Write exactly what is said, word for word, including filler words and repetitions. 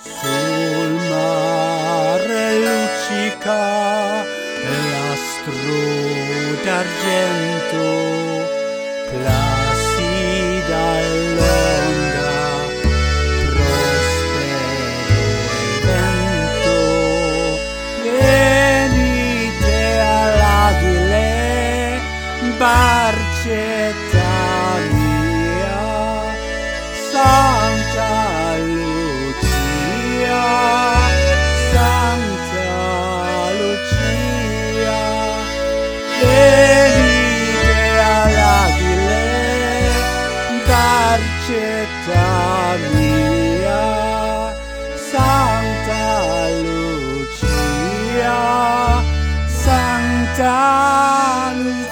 Sul mare luccica l'astro d'argento, placida l'onda, prospero il vento. Venite all'Aghile, barcetta mia, Santa Lucia, Santa Lucia. Venite all'Aghile, barcetta mia, Santa Lucia, Santa Lucia.